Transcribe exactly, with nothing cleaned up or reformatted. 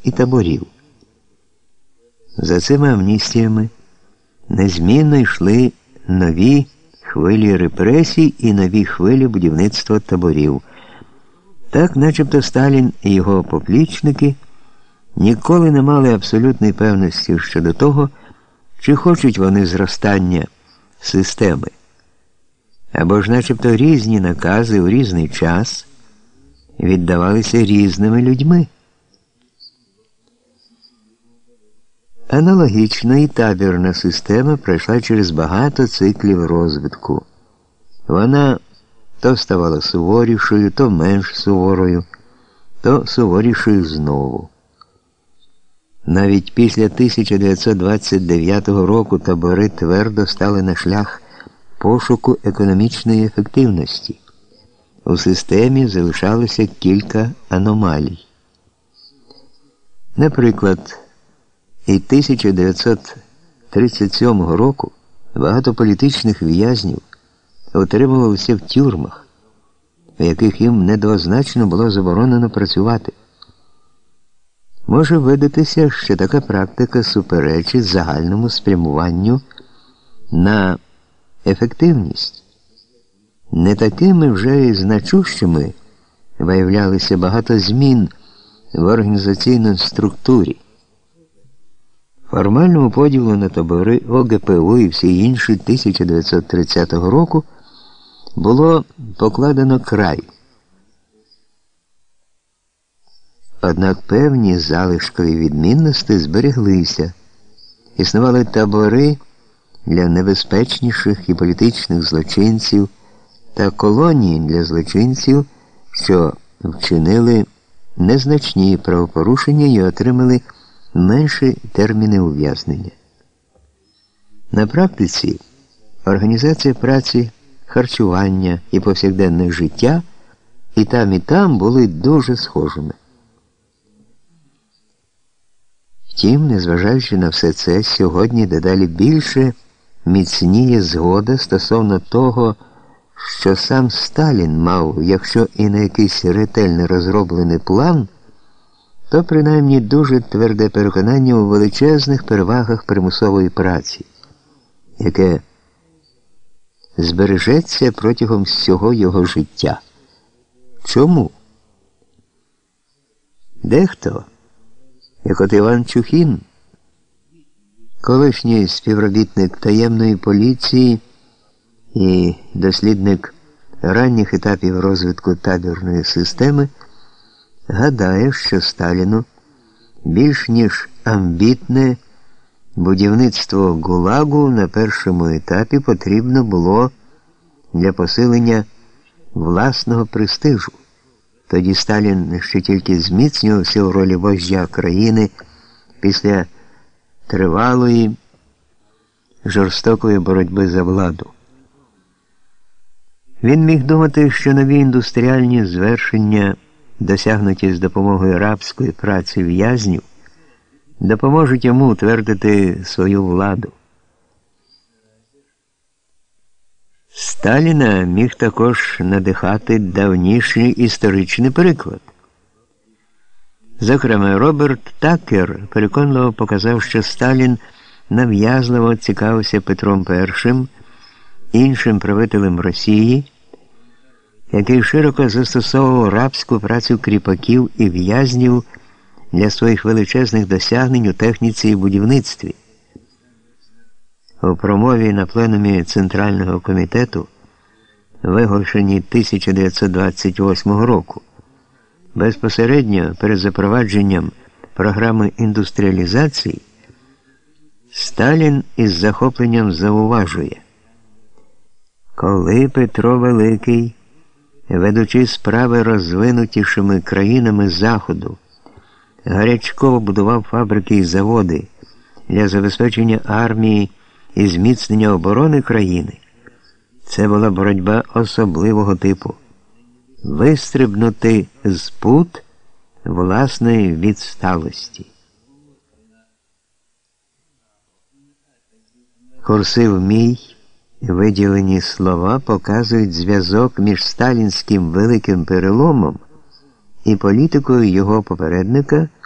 і таборів. За цими амністіями незмінно йшли нові хвилі репресій і нові хвилі будівництва таборів. Так, начебто Сталін і його поплічники ніколи не мали абсолютної певності щодо того, чи хочуть вони зростання системи, або ж начебто різні накази у різний час віддавалися різними людьми. Аналогічно і табірна система пройшла через багато циклів розвитку. Вона то ставала суворішою, то менш суворою, то суворішою знову. Навіть після тисяча дев'ятсот двадцять дев'ятого року табори твердо стали на шлях пошуку економічної ефективності. У системі залишалося кілька аномалій. Наприклад, і тисяча дев'ятсот тридцять сьомого року багато політичних в'язнів утримувалися в тюрмах, в яких їм недвозначно було заборонено працювати. Може видатися, що така практика суперечить загальному спрямуванню на ефективність. Не такими вже і значущими виявлялися багато змін в організаційній структурі. Формальному поділу на табори О Ге Пе У і всі інші тисяча дев'ятсот тридцятого року було покладено край. Однак певні залишкові відмінності збереглися. Існували табори для небезпечніших і політичних злочинців та колонії для злочинців, що вчинили незначні правопорушення і отримали менші терміни ув'язнення. На практиці організація праці, харчування і повсякденне життя і там, і там були дуже схожими. Втім, незважаючи на все це, сьогодні дедалі більше міцніє згода стосовно того, що сам Сталін мав, якщо і на якийсь ретельно розроблений план, то принаймні дуже тверде переконання у величезних перевагах примусової праці, яке збережеться протягом всього його життя. Чому? Дехто, як от Іван Чухін, колишній співробітник таємної поліції і дослідник ранніх етапів розвитку табірної системи, гадає, що Сталіну більш ніж амбітне будівництво ГУЛАГу на першому етапі потрібно було для посилення власного престижу. Тоді Сталін ще тільки зміцнювався у ролі вождя країни після тривалої жорстокої боротьби за владу. Він міг думати, що нові індустріальні звершення, досягнуті з допомогою рабської праці в'язнів, допоможуть йому утвердити свою владу. Сталіна міг також надихати давнішній історичний приклад. Зокрема, Роберт Такер переконливо показав, що Сталін нав'язливо цікавився Петром І, іншим правителем Росії, який широко застосовував рабську працю кріпаків і в'язнів для своїх величезних досягнень у техніці і будівництві. У промові на пленумі Центрального комітету, виголошеній тисяча дев'ятсот двадцять восьмого року, безпосередньо перед запровадженням програми індустріалізації, Сталін із захопленням зауважує: коли Петро Великий, ведучи справи розвинутішими країнами Заходу, гарячково будував фабрики і заводи для забезпечення армії і зміцнення оборони країни, це була боротьба особливого типу – вистрибнути з пут власної відсталості. Курсив мій, виділені слова показують зв'язок між сталінським великим переломом і політикою його попередника